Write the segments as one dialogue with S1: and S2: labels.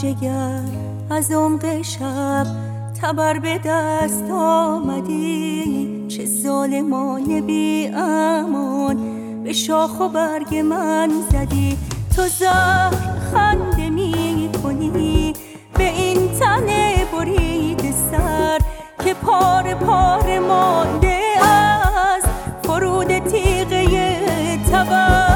S1: جگر از عمق شب تبر به دست آمدی، چه ظالمانه بی امان به شاخ و برگ من زدی. تو زهر خنده می کنی به این تن برید سر که پاره پاره مانده از فرود تیغه تبر.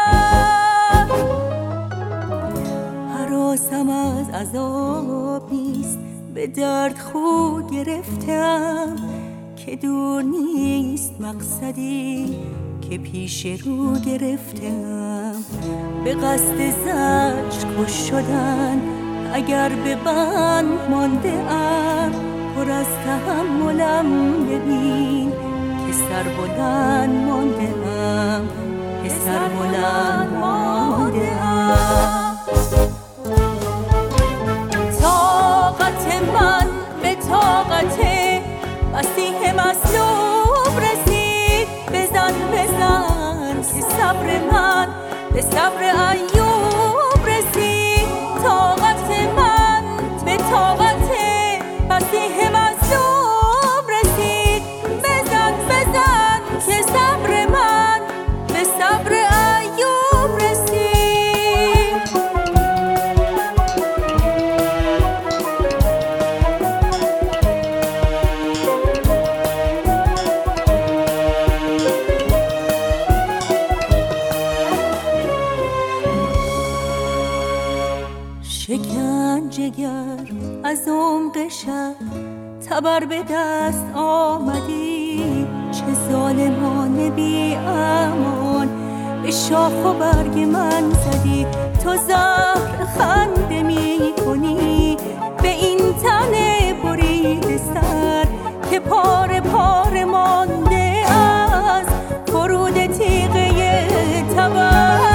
S1: هراسم از عذاب نیست، به درد خو گرفتم که دور نیست مقصدی که پیش رو گرفتم. به قصد زجر کش شدن اگر به بند مانده ام، پر از تحملم ببین که سربلند مانده ام، که سربلند مانده ام. طاقت من به طاقت مسیح مصلوب رسید. بزن بزن که صبر من به صبر ایوب رسید. طاقت من به طاقت مسیح مصلوب رسید. بزن بزن که صبر من به صبر ایوب رسید. شکن جگر از عمق شب تبر به دست آمدی، چه ظالمانه بی امان به شاخ و برگ من زدی. تو زهر خنده می کنی به این تن برید سر که پاره پاره مانده از فرود تیغه تبر.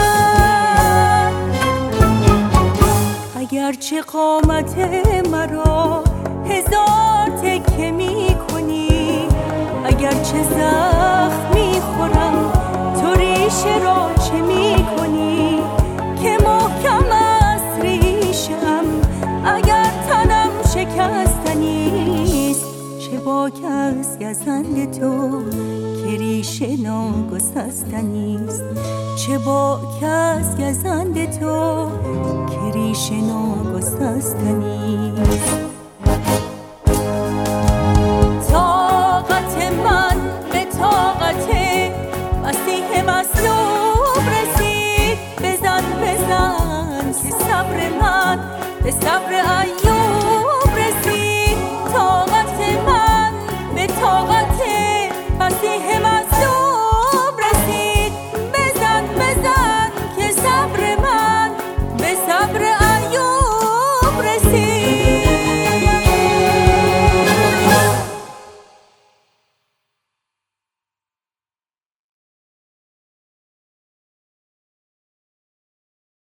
S1: اگرچه قامت مرا هزار تکه می کنی، اگرچه زخم می خورم تو ریشه را چه می کنی که محکم است ریشم اگر تنم شکستنیست. چه باک از گزند تو که ریشه ناگسستنیست. چه باک از گزند تو که ریشه ناگسستنیست. طاقت من به طاقت مسیح مصلوب رسید. بزن بزن که صبر من به صبر ایوب رسید. طاقت من به طاقت مسیح مصلوب رسید. بزن بزن که صبر من به صبر